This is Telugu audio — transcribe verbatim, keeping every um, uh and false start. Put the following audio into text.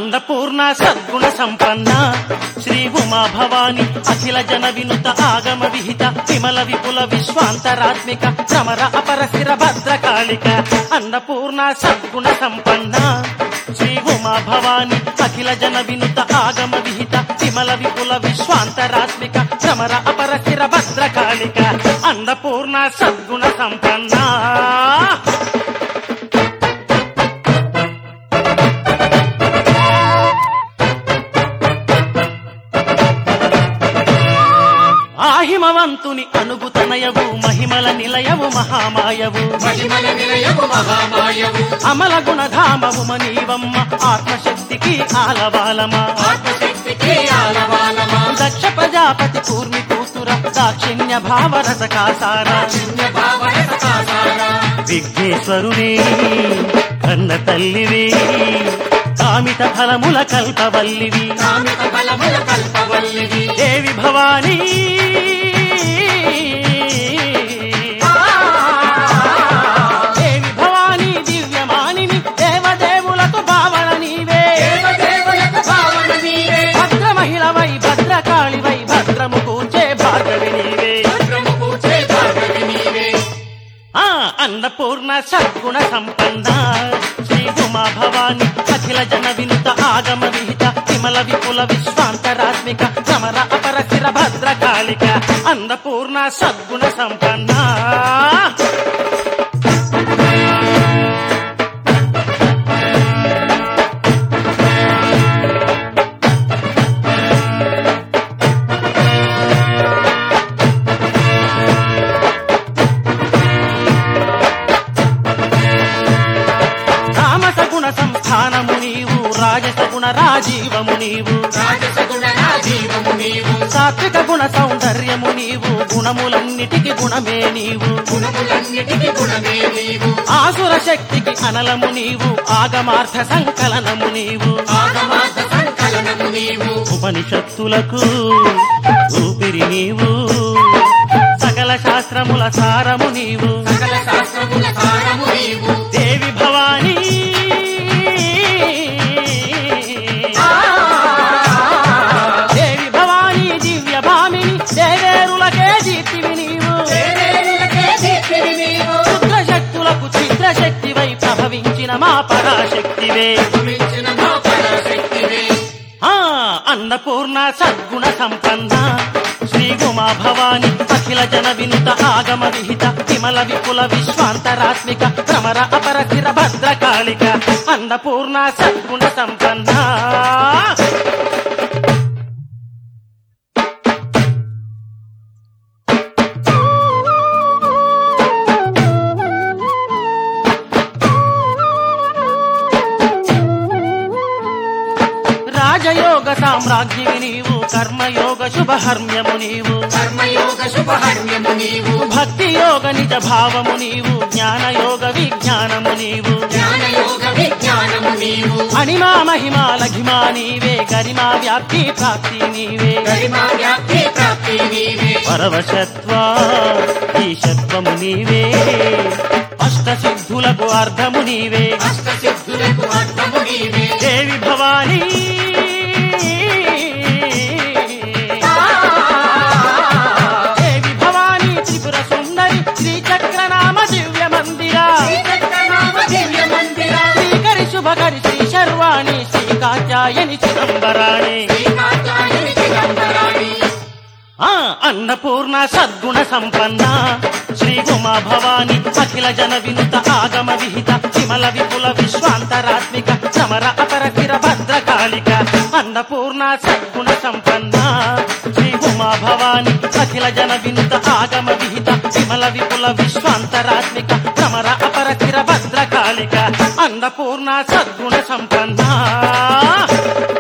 అన్నపూర్ణ సద్గుణ సంపన్న శ్రీ ఉమా భవాని అఖిల జన వినుత ఆగమ విహిత విమల విపుల విశ్వాంతరాత్మిక భ్రమర అపరశిర భద్రకాళిక అన్నపూర్ణ సద్గుణ సంపన్న శ్రీ ఉమా భవాని అఖిల జన వినుత ఆగమ విహిత విమల విపుల విశ్వాంతరాత్మిక భ్రమర అపరశిర భద్రకాళిక అన్నపూర్ణ సద్గుణ సంపన్న ఆహిమవంతుని అనుగుతనయవు మహిమల నిలయవు మహామాయవు మహిమల నిలయవు మహామాయవు అమల గుణధామవు మనీవమ్మ ఆత్మశక్తికి ఆలవాలమా ఆత్మశక్తికి ఆలవాలమా దక్ష ప్రజాపతి కూర్మి కూతుర దాక్షిణ్య భావరస కాసార చిన్న భావరస కాసార విఘ్నేశ్వరుని కన్న తల్లివి కామిత ఫలముల కల్పవల్లివి కామిత ఫలముల కల్పవల్లివి దేవి భవానీ దేవి భవానీ దివ్యమానిని దేవదేవులకు భావన నీవే దేవదేవులకు భావన నీవే భద్ర మహిళవై భద్రకాళివై భద్రము కూర్చే భార్గవి నీవే భద్రము కూర్చే భార్గవి నీవే ఆ అన్నపూర్ణ సద్గుణ సంపన్న శ్రీ ఉమా భవాని అఖిల జన వినుత ఆగమ విహిత విమల విపుల విశ్వాంతరాత్మిక భ్రమర అపరశిర భద్రకాళిక అన్నపూర్ణ సద్గుణ సంపన్న తామసగుణ సంస్థానము నీవు రాజసగుణ రాజీవము నీవు రాజసగుణ రాజీవము నీవు సాత్విక గుణ సౌందర్యము నీవు గుణములన్నిటికి గుణమే నీవు గుణములన్నిటికి గుణమే నీవు ఆసుర శక్తికి అనలము నీవు ఆగమార్థ సంకలనము నీవు ఆగమార్థ సంకలనము నీవు ఉపనిషత్తులకు ఊపిరి నీవు సకల శాస్త్రముల సారము నీవు సకల శాస్త్రముల సారము నీవు దేవి భవానీ దేవి భవానీ దివ్య భామిని దేవేరులకే దీప్తివి నీవు దేవేరులకే దీప్తివి నీవు రుద్ర శక్తులకు చిత్రశక్తివై ప్రభవించిన మా పరాశక్తివే మించిన మా పరాశక్తివే ఆ అన్నపూర్ణ సద్గుణ సంపన్న శ్రీ ఉమా భవాని అఖిల జన వినుత ఆగమ విహిత విమల విపుల విశ్వాంతరాత్మిక భ్రమర అపరశిర భద్రకాళిక అన్నపూర్ణ సద్గుణ సంపన్న రాజయోగ సామ్రాజ్ఞివి నీవు కర్మయోగ శుభహర్మ్యము నీవు కర్మయోగ శుభహర్మ్యము నీవు భక్తి యోగ నిజ భావము నీవు జ్ఞానయోగ విజ్ఞానము నీవు జ్ఞానయోగ విజ్ఞానము నీవు అణిమా మహిమా లఘిమా నీవే గరిమా వ్యాప్తి ప్రాప్తి నీవే గరిమా వ్యాప్తి ప్రాప్తి నీవే పరవశత్వ ఈశత్వము నీవే అష్ట సిద్ధులకు అర్థము నీవే అష్ట సిద్ధులకు అర్థము నీవే దేవి భవానీ దేవి భవానీ త్రిపుర సుందరి శ్రీచక్రనామ దివ్య మందిర శ్రీచక్రనామ దివ్య మందిర శ్రీకరి శుభకరి శ్రీ శర్వాణి శ్రీ కాత్యాయని చిదంబరాణి శ్రీ కాత్యాయని చిదంబరాణి ఆ అన్నపూర్ణ సద్గుణ సంపన్న శ్రీ ఉమా భవాని అఖిల జన వినుత ఆగమ విహిత విమల విపుల విశ్వాంతరాత్మిక భ్రమర అపరశిర భద్రకాళిక అన్నపూర్ణ సద్గుణ సంపన్న శ్రీ ఉమా భవాని అఖిల జన వినుత ఆగమ విహిత విమల విపుల విశ్వాంతరాత్మిక భ్రమర అపరశిర భద్రకాళిక అన్నపూర్ణ సద్గుణ సంపన్న